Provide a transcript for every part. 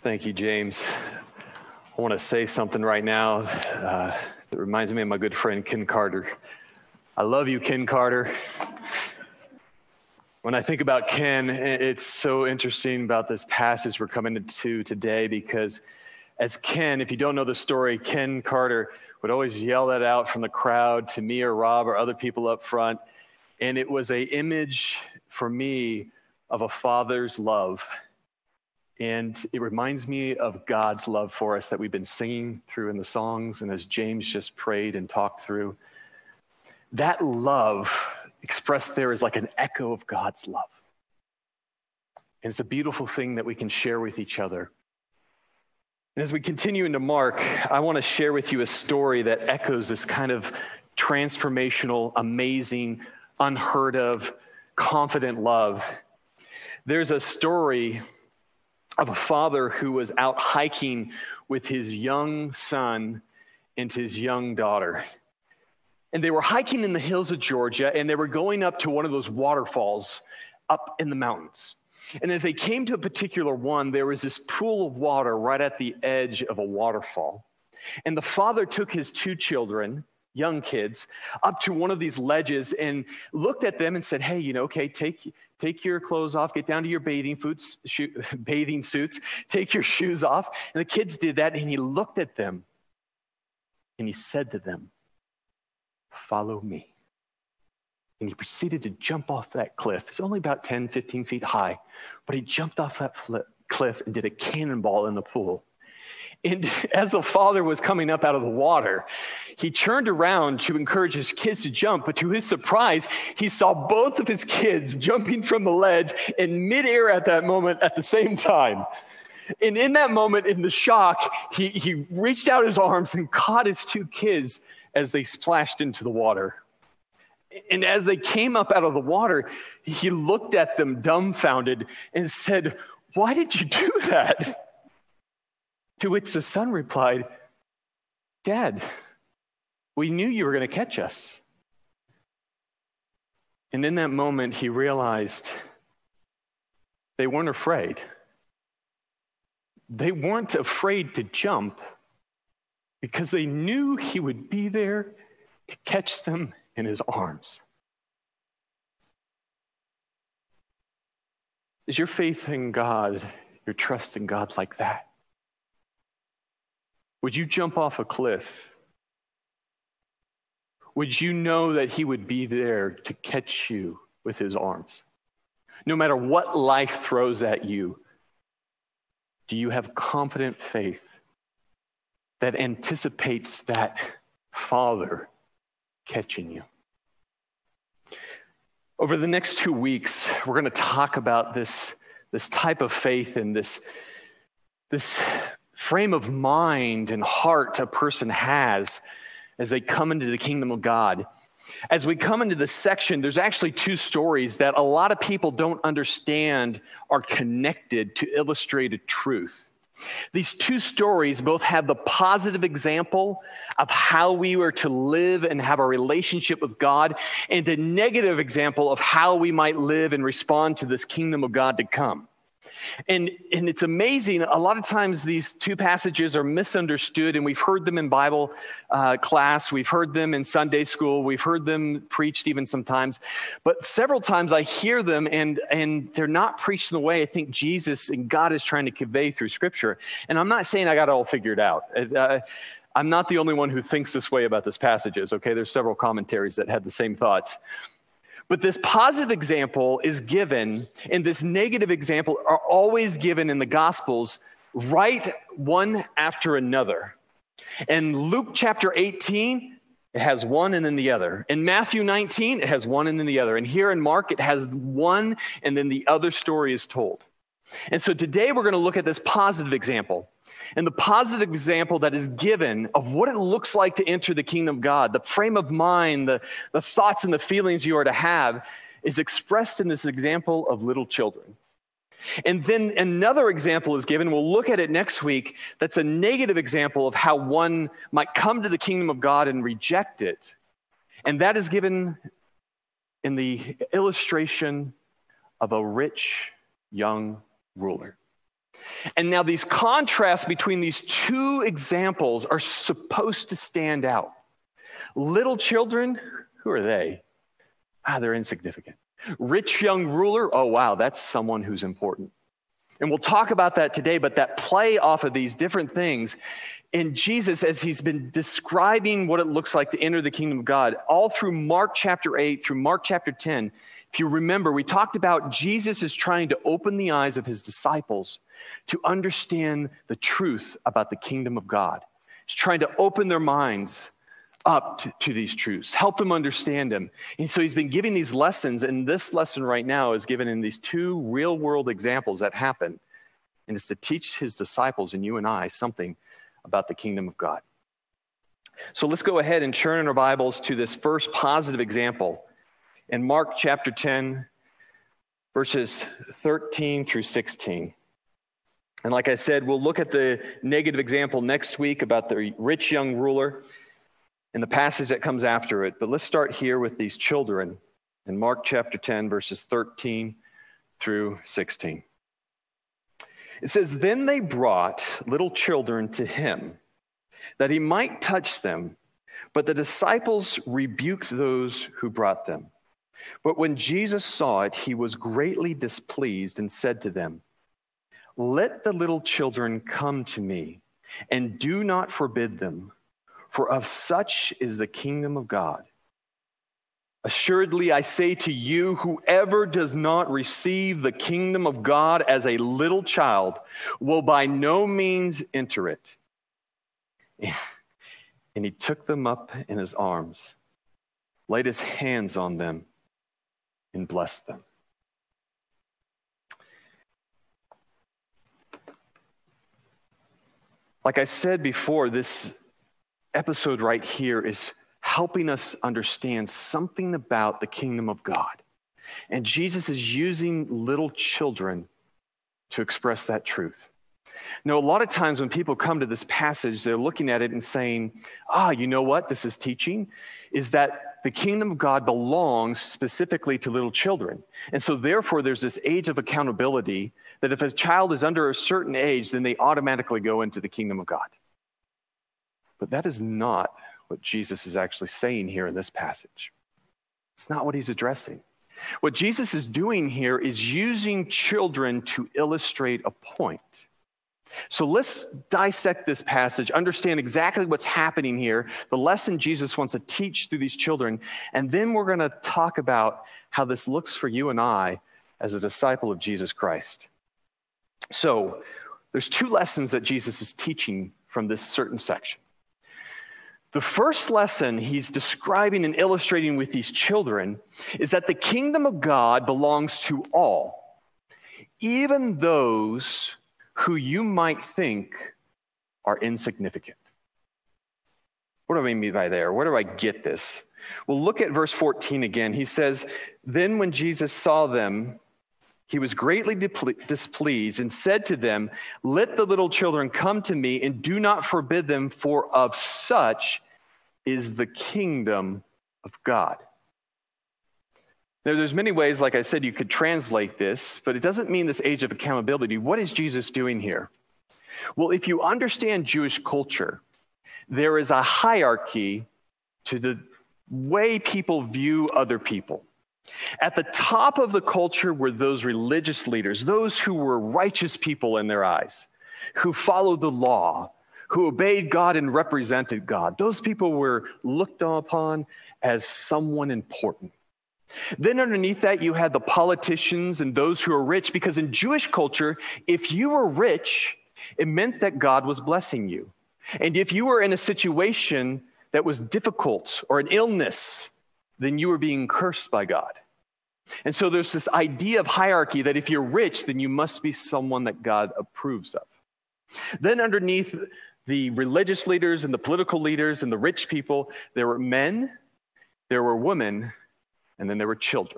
Thank you, James. I want to say something right now that reminds me of my good friend, Ken Carter. I love you, Ken Carter. When I think about Ken, it's so interesting about this passage we're coming to today, because as Ken, if you don't know the story, Ken Carter would always yell that out from the crowd to me or Rob or other people up front. And it was an image for me of a father's love. And it reminds me of God's love for us that we've been singing through in the songs, and as James just prayed and talked through. That love expressed there is like an echo of God's love. And it's a beautiful thing that we can share with each other. And as we continue into Mark, I want to share with you a story that echoes this kind of transformational, amazing, unheard of, confident love. There's a story of a father who was out hiking with his young son and his young daughter. And they were hiking in the hills of Georgia, and they were going up to one of those waterfalls up in the mountains. And as they came to a particular one, there was this pool of water right at the edge of a waterfall. And the father took his two children, young kids, up to one of these ledges and looked at them and said, hey, okay, take your clothes off, get down to your bathing suits, take your shoes off. And the kids did that, and he looked at them and he said to them, follow me. And he proceeded to jump off that cliff. It's only about 10, 15 feet high, but he jumped off that cliff and did a cannonball in the pool. And as the father was coming up out of the water, he turned around to encourage his kids to jump, but to his surprise, he saw both of his kids jumping from the ledge in midair at that moment at the same time. And in that moment, in the shock, he reached out his arms and caught his two kids as they splashed into the water. And as they came up out of the water, he looked at them dumbfounded and said, why did you do that? To which the son replied, Dad, we knew you were going to catch us. And in that moment, he realized they weren't afraid. They weren't afraid to jump because they knew he would be there to catch them in his arms. Is your faith in God, your trust in God like that? Would you jump off a cliff? Would you know that he would be there to catch you with his arms? No matter what life throws at you, do you have confident faith that anticipates that Father catching you? Over the next 2 weeks, we're going to talk about this type of faith and this frame of mind and heart a person has as they come into the kingdom of God. As we come into this section, there's actually two stories that a lot of people don't understand are connected to illustrate a truth. These two stories both have the positive example of how we were to live and have a relationship with God, and a negative example of how we might live and respond to this kingdom of God to come. And it's amazing. A lot of times these two passages are misunderstood, and we've heard them in Bible class. We've heard them in Sunday school. We've heard them preached even sometimes. But several times I hear them, and they're not preached in the way I think Jesus and God is trying to convey through Scripture. And I'm not saying I got it all figured out. I'm not the only one who thinks this way about these passages, okay? There's several commentaries that had the same thoughts. But this positive example is given, and this negative example are always given in the Gospels right one after another. In Luke chapter 18, it has one and then the other. In Matthew 19, it has one and then the other. And here in Mark, it has one and then the other story is told. And so today we're going to look at this positive example. And the positive example that is given of what it looks like to enter the kingdom of God, the frame of mind, the thoughts and the feelings you are to have, is expressed in this example of little children. And then another example is given, we'll look at it next week, that's a negative example of how one might come to the kingdom of God and reject it. And that is given in the illustration of a rich young ruler. And now these contrasts between these two examples are supposed to stand out. Little children, who are they? They're insignificant. Rich young ruler, oh wow, that's someone who's important. And we'll talk about that today, but that play off of these different things in Jesus, as he's been describing what it looks like to enter the kingdom of God, all through Mark chapter 8, through Mark chapter 10, if you remember, we talked about Jesus is trying to open the eyes of his disciples to understand the truth about the kingdom of God. He's trying to open their minds up to these truths, help them understand them. And so he's been giving these lessons, and this lesson right now is given in these two real-world examples that happen, and it's to teach his disciples and you and I something about the kingdom of God. So let's go ahead and turn in our Bibles to this first positive example in Mark chapter 10, verses 13 through 16. And like I said, we'll look at the negative example next week about the rich young ruler and the passage that comes after it. But let's start here with these children in Mark chapter 10, verses 13 through 16. It says, "Then they brought little children to him, that he might touch them. But the disciples rebuked those who brought them. But when Jesus saw it, he was greatly displeased and said to them, 'Let the little children come to me, and do not forbid them, for of such is the kingdom of God. Assuredly, I say to you, whoever does not receive the kingdom of God as a little child will by no means enter it.' And he took them up in his arms, laid his hands on them, and blessed them." Like I said before, this episode right here is helping us understand something about the kingdom of God. And Jesus is using little children to express that truth. Now, a lot of times when people come to this passage, they're looking at it and saying, you know what this is teaching? Is that the kingdom of God belongs specifically to little children. And so therefore, there's this age of accountability that if a child is under a certain age, then they automatically go into the kingdom of God. But that is not what Jesus is actually saying here in this passage. It's not what he's addressing. What Jesus is doing here is using children to illustrate a point. So let's dissect this passage, understand exactly what's happening here, the lesson Jesus wants to teach through these children, and then we're going to talk about how this looks for you and I as a disciple of Jesus Christ. So there's two lessons that Jesus is teaching from this certain section. The first lesson he's describing and illustrating with these children is that the kingdom of God belongs to all, even those who you might think are insignificant. What do I mean by there? Where do I get this? Well, look at verse 14 again. He says, "Then when Jesus saw them, he was greatly displeased and said to them, 'Let the little children come to me and do not forbid them, for of such is the kingdom of God.'" Now, there's many ways, like I said, you could translate this, but it doesn't mean this age of accountability. What is Jesus doing here? Well, if you understand Jewish culture, there is a hierarchy to the way people view other people. At the top of the culture were those religious leaders, those who were righteous people in their eyes, who followed the law, who obeyed God and represented God. Those people were looked upon as someone important. Then underneath that, you had the politicians and those who are rich, because in Jewish culture, if you were rich, it meant that God was blessing you. And if you were in a situation that was difficult or an illness, then you were being cursed by God. And so there's this idea of hierarchy that if you're rich, then you must be someone that God approves of. Then underneath the religious leaders and the political leaders and the rich people, there were men, there were women, and then there were children.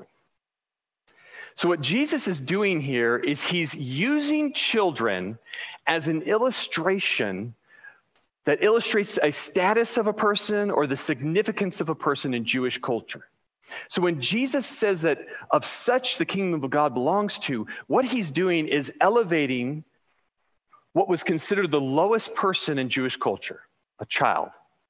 So what Jesus is doing here is he's using children as an illustration that illustrates a status of a person or the significance of a person in Jewish culture. So when Jesus says that of such the kingdom of God belongs to, what he's doing is elevating what was considered the lowest person in Jewish culture, a child,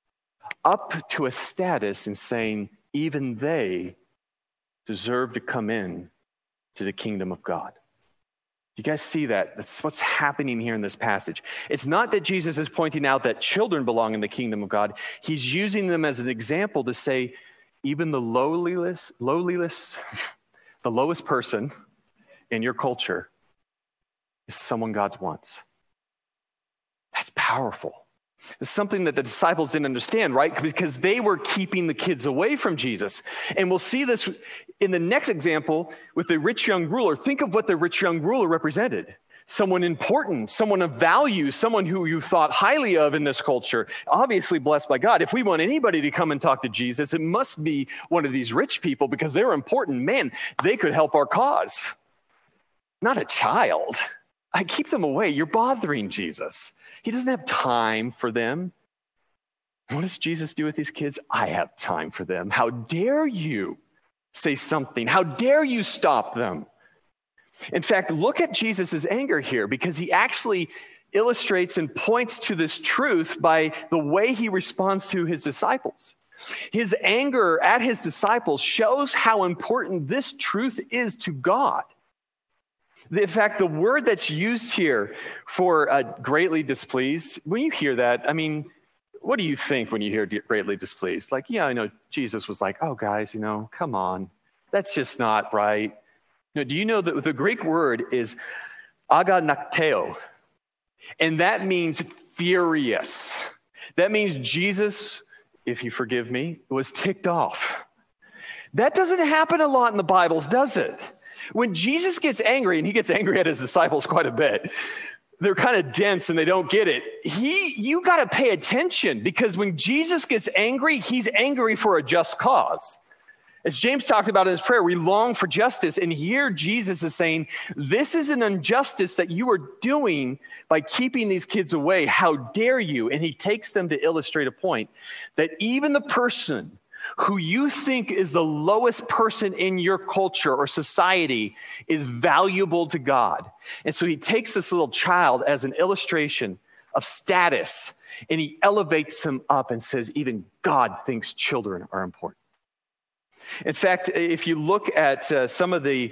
up to a status in saying even they deserve to come in to the kingdom of God. You guys see that? That's what's happening here in this passage. It's not that Jesus is pointing out that children belong in the kingdom of God. He's using them as an example to say even the lowliest, the lowest person in your culture is someone God wants. That's powerful. It's something that the disciples didn't understand, right? Because they were keeping the kids away from Jesus. And we'll see this in the next example with the rich young ruler. Think of what the rich young ruler represented. Someone important, someone of value, someone who you thought highly of in this culture, obviously blessed by God. If we want anybody to come and talk to Jesus, it must be one of these rich people because they're important. Man, they could help our cause. Not a child. I keep them away. You're bothering Jesus. He doesn't have time for them. What does Jesus do with these kids? I have time for them. How dare you say something? How dare you stop them? In fact, look at Jesus' anger here because he actually illustrates and points to this truth by the way he responds to his disciples. His anger at his disciples shows how important this truth is to God. In fact, the word that's used here for greatly displeased, when you hear that, I mean, what do you think when you hear greatly displeased? Like, yeah, I know Jesus was like, oh, guys, come on. That's just not right. Do you know that the Greek word is aganakteo, and that means furious. That means Jesus, if you forgive me, was ticked off. That doesn't happen a lot in the Bibles, does it? When Jesus gets angry, and he gets angry at his disciples quite a bit, they're kind of dense and they don't get it. You got to pay attention because when Jesus gets angry, he's angry for a just cause. As James talked about in his prayer, we long for justice. And here Jesus is saying, this is an injustice that you are doing by keeping these kids away. How dare you? And he takes them to illustrate a point that even the person who you think is the lowest person in your culture or society is valuable to God. And so he takes this little child as an illustration of status, and he elevates him up and says, even God thinks children are important. In fact, if you look at some of the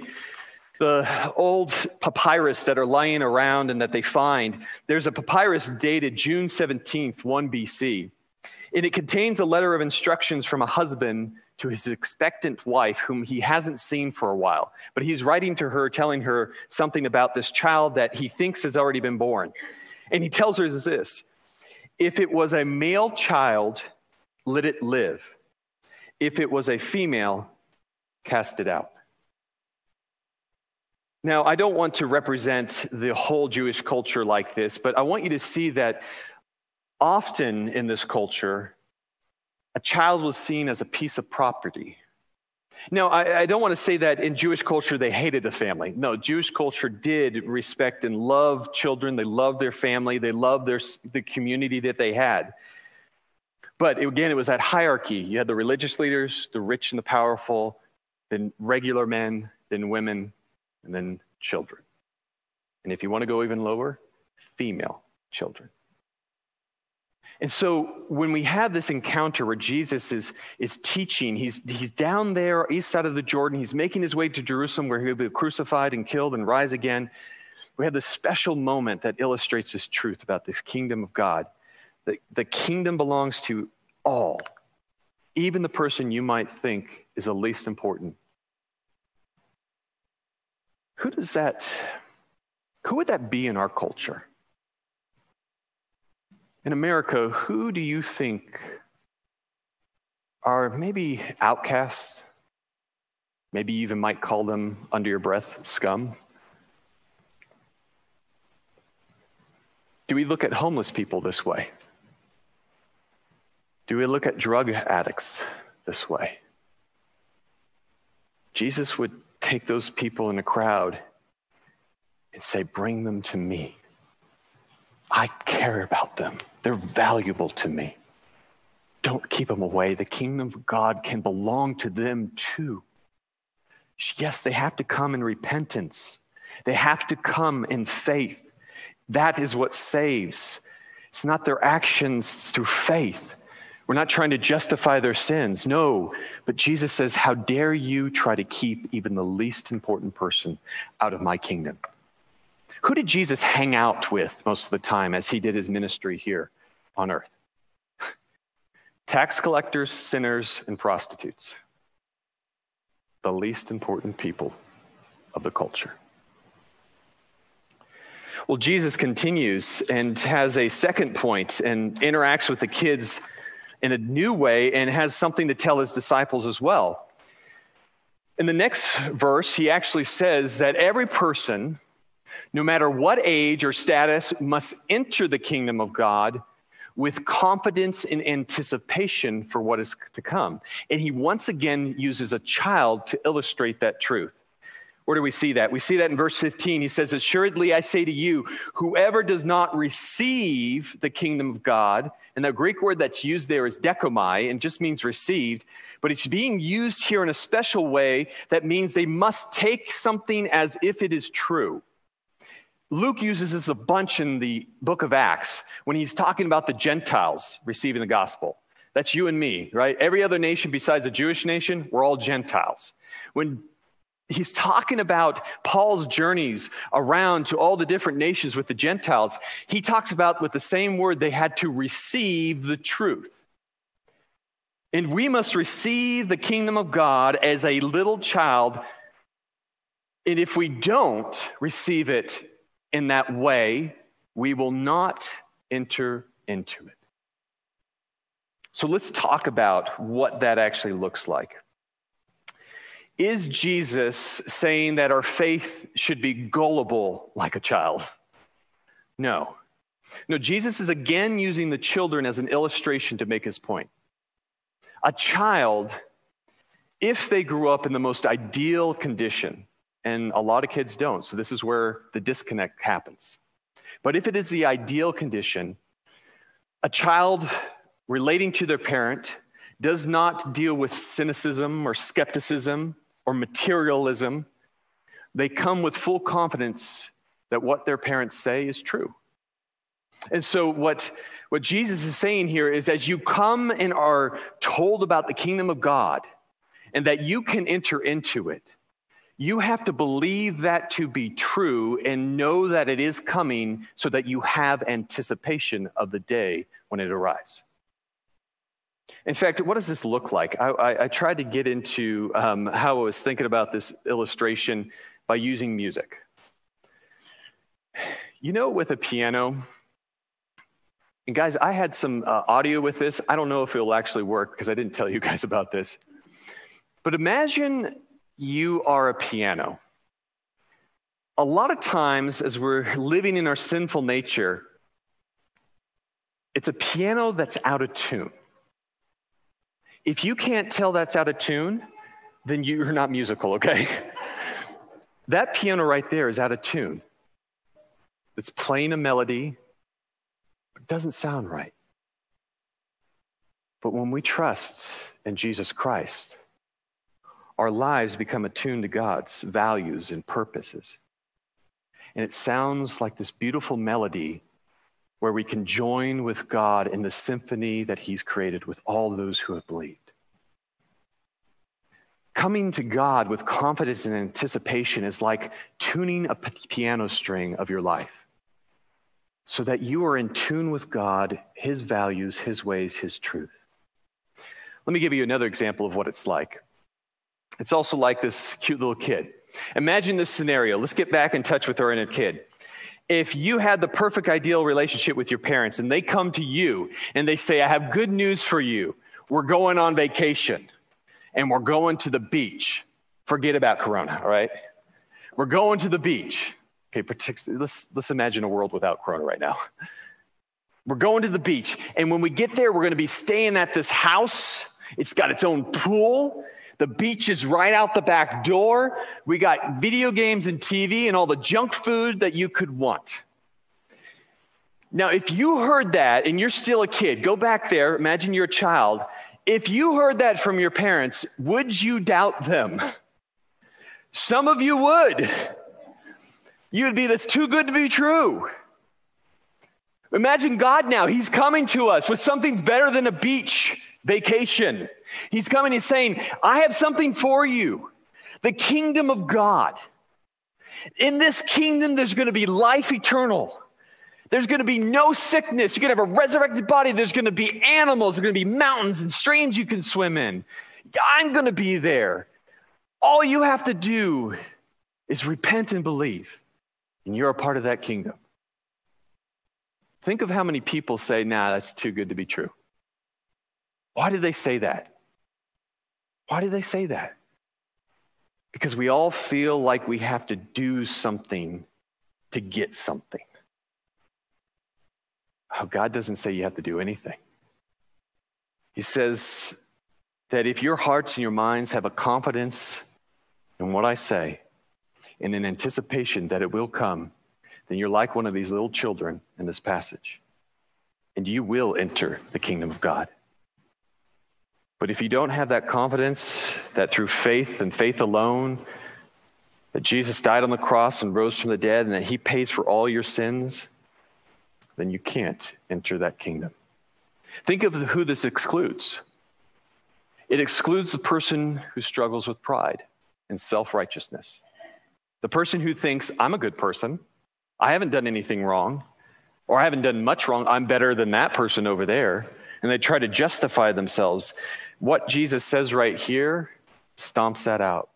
old papyrus that are lying around and that they find, there's a papyrus dated June 17th, 1 BC. And it contains a letter of instructions from a husband to his expectant wife, whom he hasn't seen for a while. But he's writing to her, telling her something about this child that he thinks has already been born. And he tells her this: if it was a male child, let it live. If it was a female, cast it out. Now, I don't want to represent the whole Jewish culture like this, but I want you to see that often in this culture, a child was seen as a piece of property. Now, I don't want to say that in Jewish culture they hated the family. No, Jewish culture did respect and love children. They loved their family. They loved the community that they had. But again, it was that hierarchy. You had the religious leaders, the rich and the powerful, then regular men, then women, and then children. And if you want to go even lower, female children. And so when we have this encounter where Jesus is teaching, he's down there east side of the Jordan, he's making his way to Jerusalem where he'll be crucified and killed and rise again. We have this special moment that illustrates this truth about this kingdom of God. The kingdom belongs to all, even the person you might think is the least important. Who would that be in our culture? In America, who do you think are maybe outcasts? Maybe you even might call them, under your breath, scum. Do we look at homeless people this way? Do we look at drug addicts this way? Jesus would take those people in a crowd and say, bring them to me. I care about them. They're valuable to me. Don't keep them away. The kingdom of God can belong to them too. Yes, they have to come in repentance. They have to come in faith. That is what saves. It's not their actions through faith. We're not trying to justify their sins. No, but Jesus says, how dare you try to keep even the least important person out of my kingdom? Who did Jesus hang out with most of the time as he did his ministry here on earth? Tax collectors, sinners, and prostitutes. The least important people of the culture. Well, Jesus continues and has a second point and interacts with the kids in a new way and has something to tell his disciples as well. In the next verse, he actually says that every person, no matter what age or status, must enter the kingdom of God with confidence and anticipation for what is to come. And he once again uses a child to illustrate that truth. Where do we see that? We see that in verse 15. He says, assuredly I say to you, whoever does not receive the kingdom of God, and the Greek word that's used there is dekomai, and just means received, but it's being used here in a special way that means they must take something as if it is true. Luke uses this a bunch in the book of Acts when he's talking about the Gentiles receiving the gospel. That's you and me, right? Every other nation besides the Jewish nation, we're all Gentiles. When he's talking about Paul's journeys around to all the different nations with the Gentiles, he talks about with the same word, they had to receive the truth. And we must receive the kingdom of God as a little child. And if we don't receive it in that way, we will not enter into it. So let's talk about what that actually looks like. Is Jesus saying that our faith should be gullible like a child? No. No, Jesus is again using the children as an illustration to make his point. A child, if they grew up in the most ideal condition, and a lot of kids don't, so this is where the disconnect happens. But if it is the ideal condition, a child relating to their parent does not deal with cynicism or skepticism or materialism. They come with full confidence that what their parents say is true. And so what Jesus is saying here is as you come and are told about the kingdom of God and that you can enter into it, you have to believe that to be true and know that it is coming so that you have anticipation of the day when it arrives. In fact, what does this look like? I tried to get into how I was thinking about this illustration by using music. You know, with a piano, and guys, I had some audio with this. I don't know if it will actually work because I didn't tell you guys about this. But imagine you are a piano. A lot of times as we're living in our sinful nature, it's a piano that's out of tune. If you can't tell that's out of tune, then you're not musical, okay? That piano right there is out of tune. It's playing a melody, but it doesn't sound right. But when we trust in Jesus Christ, our lives become attuned to God's values and purposes. And it sounds like this beautiful melody where we can join with God in the symphony that he's created with all those who have believed. Coming to God with confidence and anticipation is like tuning a piano string of your life so that you are in tune with God, his values, his ways, his truth. Let me give you another example of what it's like. It's also like this cute little kid. Imagine this scenario. Let's get back in touch with our inner kid. If you had the perfect ideal relationship with your parents and they come to you and they say, I have good news for you. We're going on vacation and we're going to the beach. Forget about Corona, all right? We're going to the beach. Okay, let's imagine a world without Corona right now. We're going to the beach. And when we get there, we're going to be staying at this house. It's got its own pool. The beach is right out the back door. We got video games and TV and all the junk food that you could want. Now, if you heard that and you're still a kid, go back there, imagine you're a child. If you heard that from your parents, would you doubt them? Some of you would. You would be, that's too good to be true. Imagine God now. He's coming to us with something better than a beach vacation. He's coming, he's saying, I have something for you. The kingdom of God. In this kingdom, there's going to be life eternal. There's going to be no sickness. You're going to have a resurrected body. There's going to be animals. There's going to be mountains and streams you can swim in. I'm going to be there. All you have to do is repent and believe, and you're a part of that kingdom. Think of how many people say, nah, that's too good to be true. Why do they say that? Why do they say that? Because we all feel like we have to do something to get something. Oh, God doesn't say you have to do anything. He says that if your hearts and your minds have a confidence in what I say, and an anticipation that it will come, then you're like one of these little children in this passage, and you will enter the kingdom of God. But if you don't have that confidence that through faith and faith alone, that Jesus died on the cross and rose from the dead, and that he pays for all your sins, then you can't enter that kingdom. Think of who this excludes. It excludes the person who struggles with pride and self-righteousness. The person who thinks, I'm a good person, I haven't done anything wrong, or I haven't done much wrong, I'm better than that person over there. And they try to justify themselves. What Jesus says right here stomps that out.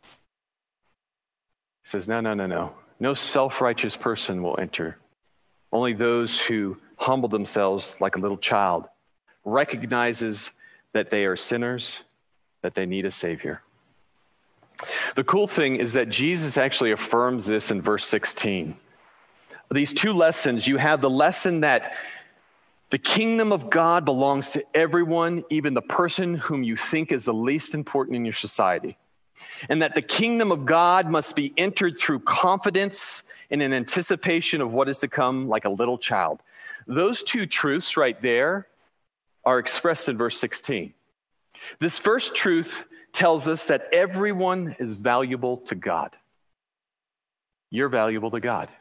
He says, no. No self-righteous person will enter. Only those who humble themselves like a little child, recognizes that they are sinners, that they need a Savior. The cool thing is that Jesus actually affirms this in verse 16. These two lessons, you have the lesson that the kingdom of God belongs to everyone, even the person whom you think is the least important in your society. And that the kingdom of God must be entered through confidence and an anticipation of what is to come, like a little child. Those two truths right there are expressed in verse 16. This first truth tells us that everyone is valuable to God. You're valuable to God.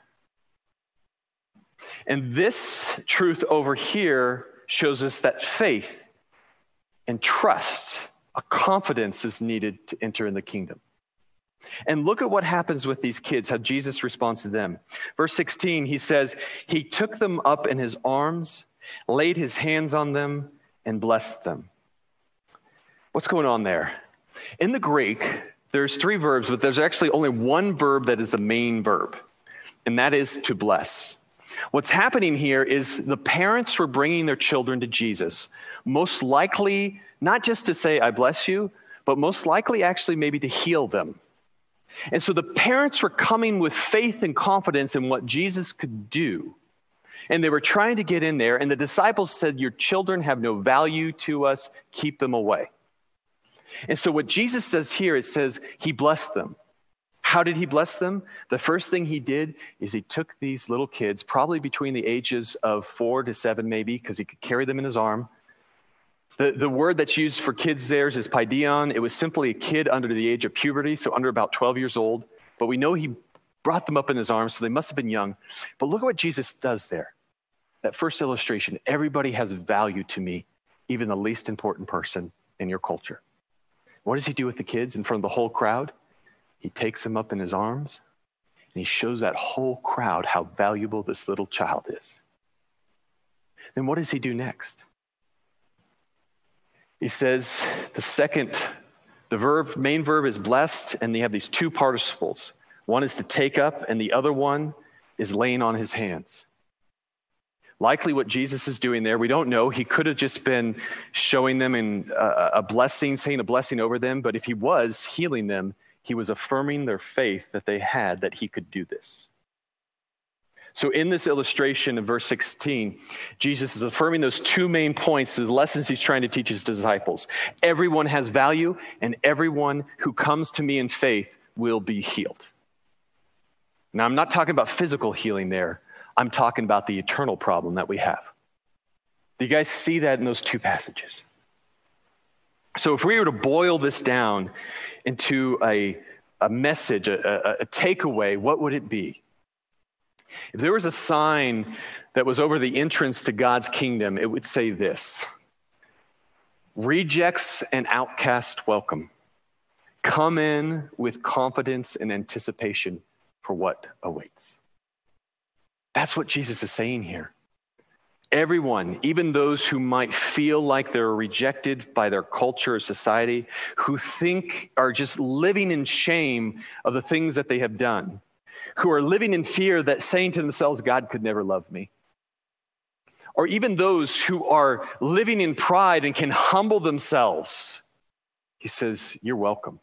And this truth over here shows us that faith and trust, a confidence is needed to enter in the kingdom. And look at what happens with these kids, how Jesus responds to them. Verse 16, he says, he took them up in his arms, laid his hands on them, and blessed them. What's going on there? In the Greek, there's three verbs, but there's actually only one verb that is the main verb, and that is to bless. What's happening here is the parents were bringing their children to Jesus, most likely not just to say, I bless you, but most likely actually maybe to heal them. And so the parents were coming with faith and confidence in what Jesus could do. And they were trying to get in there, and the disciples said, your children have no value to us, keep them away. And so what Jesus does here, it says he blessed them. How did he bless them? The first thing he did is he took these little kids, probably between the ages of 4 to 7 maybe, because he could carry them in his arm. The word that's used for kids there is paidion. It was simply a kid under the age of puberty, so under about 12 years old. But we know he brought them up in his arms, so they must have been young. But look at what Jesus does there. That first illustration, everybody has value to me, even the least important person in your culture. What does he do with the kids in front of the whole crowd? He takes them up in his arms, and he shows that whole crowd how valuable this little child is. Then what does he do next? He says main verb is blessed, and they have these two participles. One is to take up, and the other one is laying on his hands. Likely what Jesus is doing there, we don't know. He could have just been showing them in a blessing, saying a blessing over them, but if he was healing them, he was affirming their faith that they had, that he could do this. So in this illustration of verse 16, Jesus is affirming those two main points, the lessons he's trying to teach his disciples. Everyone has value, and everyone who comes to me in faith will be healed. Now, I'm not talking about physical healing there. I'm talking about the eternal problem that we have. Do you guys see that in those two passages? So if we were to boil this down into a message, a takeaway, what would it be? If there was a sign that was over the entrance to God's kingdom, it would say this: rejects and outcasts welcome. Come in with confidence and anticipation for what awaits. That's what Jesus is saying here. Everyone, even those who might feel like they're rejected by their culture or society, who think are just living in shame of the things that they have done, who are living in fear that saying to themselves, God could never love me. Or even those who are living in pride and can humble themselves. He says, you're welcome.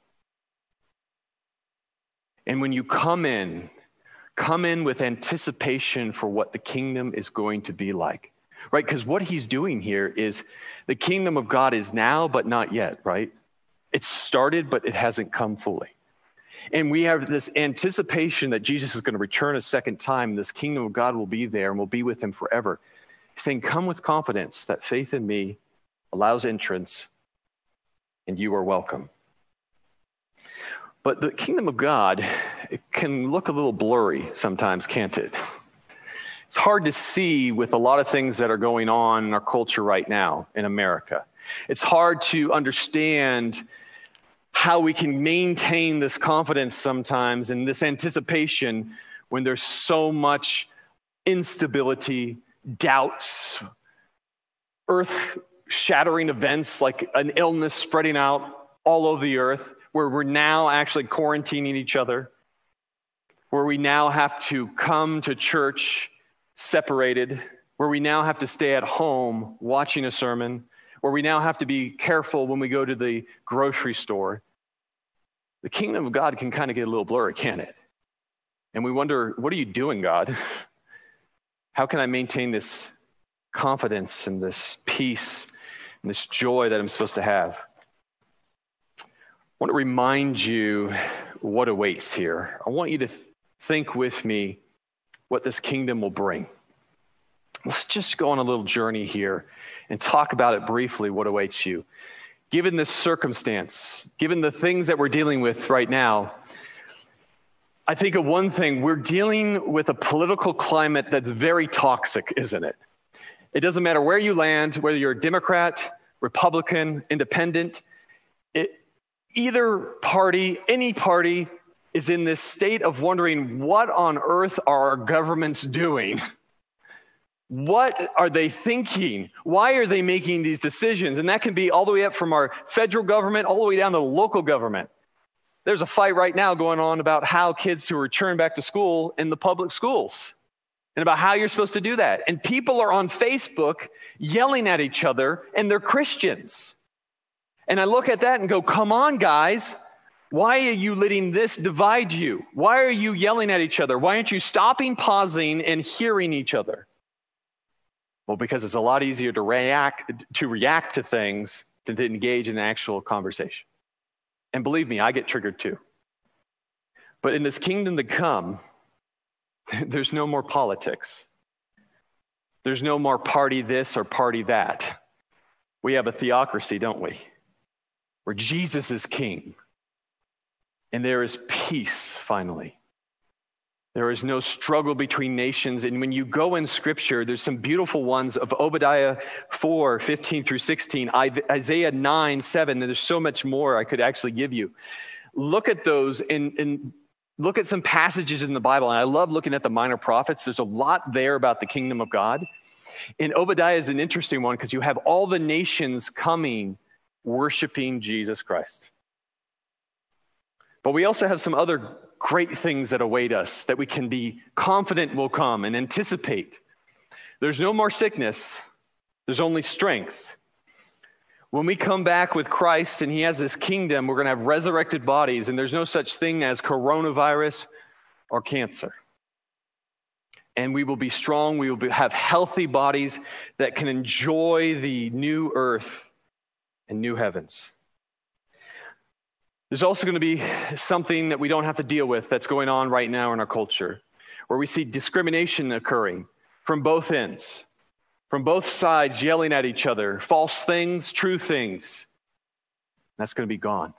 And when you come in with anticipation for what the kingdom is going to be like, right? Because what he's doing here is the kingdom of God is now, but not yet, right? It's started, but it hasn't come fully. And we have this anticipation that Jesus is going to return a second time. This kingdom of God will be there and we'll be with him forever. He's saying, come with confidence that faith in me allows entrance and you are welcome. But the kingdom of God, it can look a little blurry sometimes, can't it? It's hard to see with a lot of things that are going on in our culture right now in America. It's hard to understand how we can maintain this confidence sometimes and this anticipation when there's so much instability, doubts, earth-shattering events like an illness spreading out all over the earth, where we're now actually quarantining each other, where we now have to come to church separated, where we now have to stay at home watching a sermon, where we now have to be careful when we go to the grocery store. The kingdom of God can kind of get a little blurry, can't it? And we wonder, what are you doing, God? How can I maintain this confidence and this peace and this joy that I'm supposed to have? I want to remind you what awaits here. I want you to think with me what this kingdom will bring. Let's just go on a little journey here and talk about it briefly, what awaits you. Given this circumstance, given the things that we're dealing with right now, I think of one thing. We're dealing with a political climate that's very toxic, isn't it? It doesn't matter where you land, whether you're a Democrat, Republican, Independent, either party, any party is in this state of wondering, what on earth are our governments doing? What are they thinking? Why are they making these decisions? And that can be all the way up from our federal government all the way down to the local government. There's a fight right now going on about how kids to return back to school in the public schools and about how you're supposed to do that. And people are on Facebook yelling at each other, and they're Christians. And I look at that and go, come on, guys. Why are you letting this divide you? Why are you yelling at each other? Why aren't you stopping, pausing, and hearing each other? Well, because it's a lot easier to react to things than to engage in an actual conversation. And believe me, I get triggered too. But in this kingdom to come, there's no more politics. There's no more party this or party that. We have a theocracy, don't we? Where Jesus is king. And there is peace, finally. There is no struggle between nations. And when you go in Scripture, there's some beautiful ones of Obadiah 4, 15 through 16, Isaiah 9, 7, and there's so much more I could actually give you. Look at those and look at some passages in the Bible. And I love looking at the minor prophets. There's a lot there about the kingdom of God. And Obadiah is an interesting one because you have all the nations coming, worshiping Jesus Christ. But we also have some other great things that await us that we can be confident will come and anticipate. There's no more sickness. There's only strength. When we come back with Christ and he has this kingdom, we're going to have resurrected bodies, and there's no such thing as coronavirus or cancer. And we will be strong. We will have healthy bodies that can enjoy the new earth and new heavens. There's also going to be something that we don't have to deal with that's going on right now in our culture, where we see discrimination occurring from both ends, from both sides yelling at each other, false things, true things. That's going to be gone.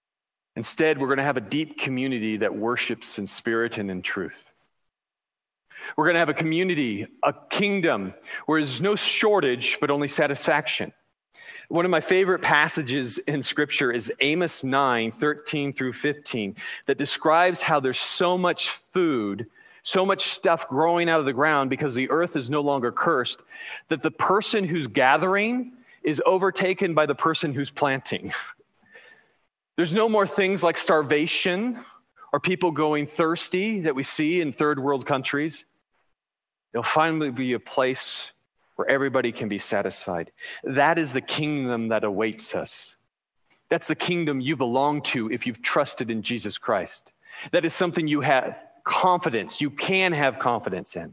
Instead, we're going to have a deep community that worships in spirit and in truth. We're going to have a community, a kingdom, where there's no shortage, but only satisfaction. One of my favorite passages in Scripture is Amos 9:13 through 15, that describes how there's so much food, so much stuff growing out of the ground because the earth is no longer cursed, that the person who's gathering is overtaken by the person who's planting. There's no more things like starvation or people going thirsty that we see in third world countries. There'll finally be a place where everybody can be satisfied. That is the kingdom that awaits us. That's the kingdom you belong to if you've trusted in Jesus Christ. That is something you have confidence, you can have confidence in.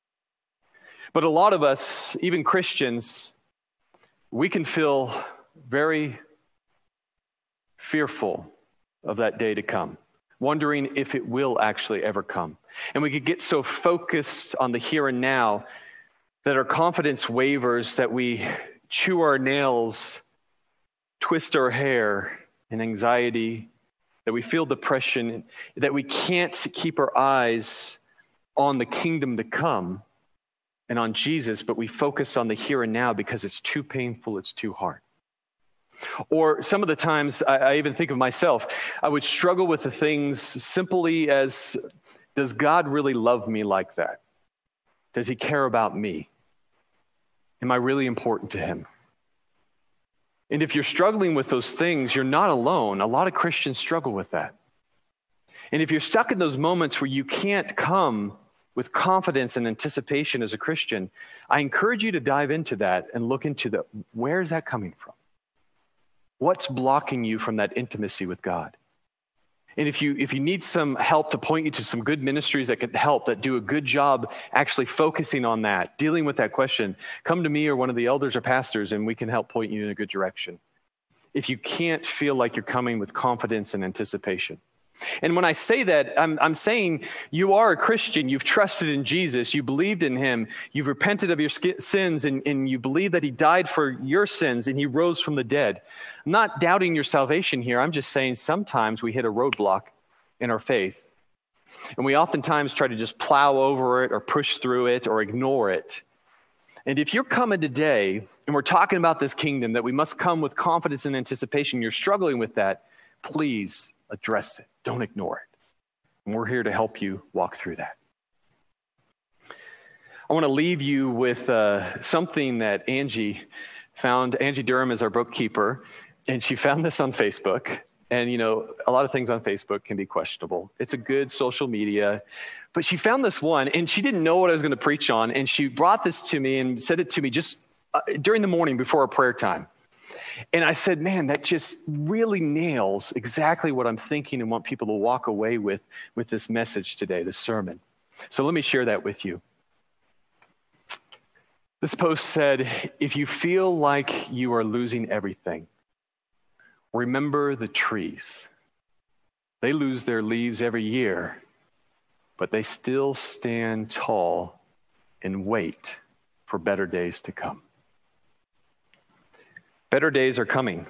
But a lot of us, even Christians, we can feel very fearful of that day to come, wondering if it will actually ever come. And we could get so focused on the here and now that our confidence wavers, that we chew our nails, twist our hair in anxiety, that we feel depression, that we can't keep our eyes on the kingdom to come and on Jesus, but we focus on the here and now because it's too painful, it's too hard. Or some of the times, I even think of myself, I would struggle with the things simply as, does God really love me like that? Does he care about me? Am I really important to him? And if you're struggling with those things, you're not alone. A lot of Christians struggle with that. And if you're stuck in those moments where you can't come with confidence and anticipation as a Christian, I encourage you to dive into that and look into where is that coming from? What's blocking you from that intimacy with God? And if you need some help to point you to some good ministries that could help, that do a good job actually focusing on that, dealing with that question, come to me or one of the elders or pastors and we can help point you in a good direction. If you can't feel like you're coming with confidence and anticipation. And when I say that, I'm saying you are a Christian, you've trusted in Jesus, you believed in him, you've repented of your sins, and you believe that he died for your sins and he rose from the dead. I'm not doubting your salvation here. I'm just saying sometimes we hit a roadblock in our faith. And we oftentimes try to just plow over it or push through it or ignore it. And if you're coming today and we're talking about this kingdom, that we must come with confidence and anticipation, you're struggling with that, please address it. Don't ignore it. And we're here to help you walk through that. I want to leave you with something that Angie found. Angie Durham is our bookkeeper, and she found this on Facebook. And, you know, a lot of things on Facebook can be questionable. It's a good social media. But she found this one, and she didn't know what I was going to preach on. And she brought this to me and said it to me just during the morning before our prayer time. And I said, man, that just really nails exactly what I'm thinking and want people to walk away with this message today, this sermon. So let me share that with you. This post said, if you feel like you are losing everything, remember the trees. They lose their leaves every year, but they still stand tall and wait for better days to come. Better days are coming.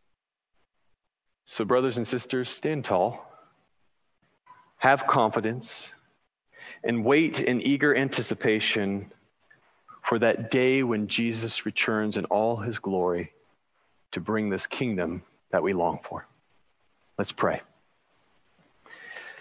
So brothers and sisters, stand tall, have confidence, and wait in eager anticipation for that day when Jesus returns in all his glory to bring this kingdom that we long for. Let's pray.